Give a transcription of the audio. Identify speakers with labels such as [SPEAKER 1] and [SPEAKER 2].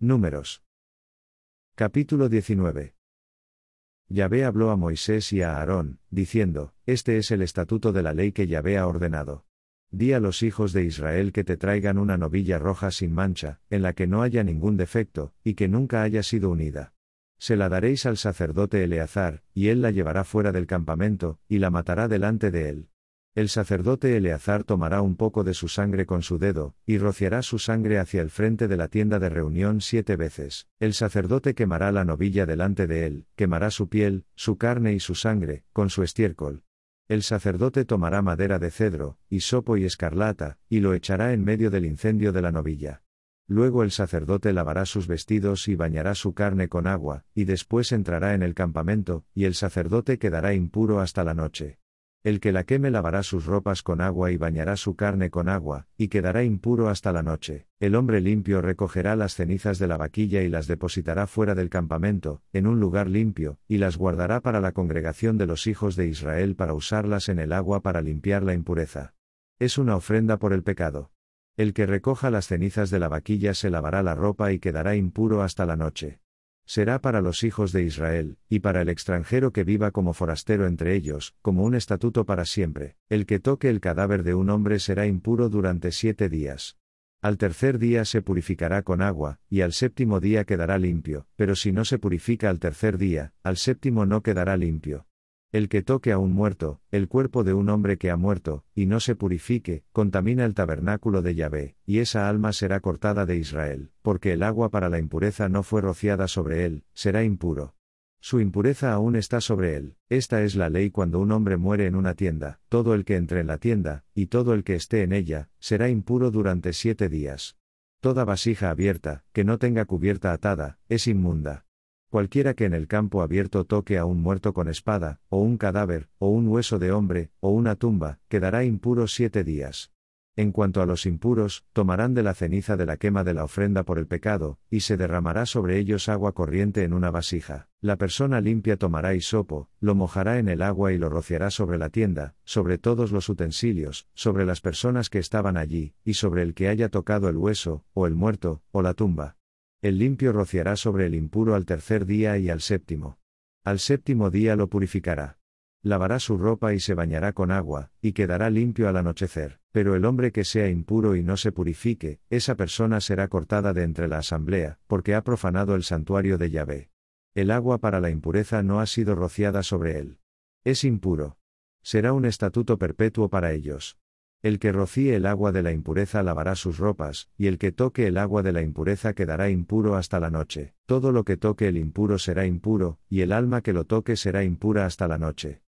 [SPEAKER 1] Números. Capítulo 19. Yahvé habló a Moisés y a Aarón, diciendo: Este es el estatuto de la ley que Yahvé ha ordenado. Di a los hijos de Israel que te traigan una novilla roja sin mancha, en la que no haya ningún defecto, y que nunca haya sido unida. Se la daréis al sacerdote Eleazar, y él la llevará fuera del campamento, y la matará delante de él. El sacerdote Eleazar tomará un poco de su sangre con su dedo, y rociará su sangre hacia el frente de la tienda de reunión 7 veces. El sacerdote quemará la novilla delante de él, quemará su piel, su carne y su sangre, con su estiércol. El sacerdote tomará madera de cedro, hisopo y escarlata, y lo echará en medio del incendio de la novilla. Luego el sacerdote lavará sus vestidos y bañará su carne con agua, y después entrará en el campamento, y el sacerdote quedará impuro hasta la noche. El que la queme lavará sus ropas con agua y bañará su carne con agua, y quedará impuro hasta la noche. El hombre limpio recogerá las cenizas de la vaquilla y las depositará fuera del campamento, en un lugar limpio, y las guardará para la congregación de los hijos de Israel para usarlas en el agua para limpiar la impureza. Es una ofrenda por el pecado. El que recoja las cenizas de la vaquilla se lavará la ropa y quedará impuro hasta la noche. Será para los hijos de Israel, y para el extranjero que viva como forastero entre ellos, como un estatuto para siempre. El que toque el cadáver de un hombre será impuro durante 7 días. Al tercer día se purificará con agua, y al séptimo día quedará limpio, pero si no se purifica al tercer día, al séptimo no quedará limpio. El que toque a un muerto, el cuerpo de un hombre que ha muerto, y no se purifique, contamina el tabernáculo de Yahvé, y esa alma será cortada de Israel, porque el agua para la impureza no fue rociada sobre él, será impuro. Su impureza aún está sobre él. Esta es la ley cuando un hombre muere en una tienda: todo el que entre en la tienda, y todo el que esté en ella, será impuro durante 7 días. Toda vasija abierta, que no tenga cubierta atada, es inmunda. Cualquiera que en el campo abierto toque a un muerto con espada, o un cadáver, o un hueso de hombre, o una tumba, quedará impuro 7 días. En cuanto a los impuros, tomarán de la ceniza de la quema de la ofrenda por el pecado, y se derramará sobre ellos agua corriente en una vasija. La persona limpia tomará hisopo, lo mojará en el agua y lo rociará sobre la tienda, sobre todos los utensilios, sobre las personas que estaban allí, y sobre el que haya tocado el hueso, o el muerto, o la tumba. El limpio rociará sobre el impuro al tercer día y al séptimo. Al séptimo día lo purificará. Lavará su ropa y se bañará con agua, y quedará limpio al anochecer. Pero el hombre que sea impuro y no se purifique, esa persona será cortada de entre la asamblea, porque ha profanado el santuario de Yahvé. El agua para la impureza no ha sido rociada sobre él. Es impuro. Será un estatuto perpetuo para ellos. El que rocíe el agua de la impureza lavará sus ropas, y el que toque el agua de la impureza quedará impuro hasta la noche. Todo lo que toque el impuro será impuro, y el alma que lo toque será impura hasta la noche.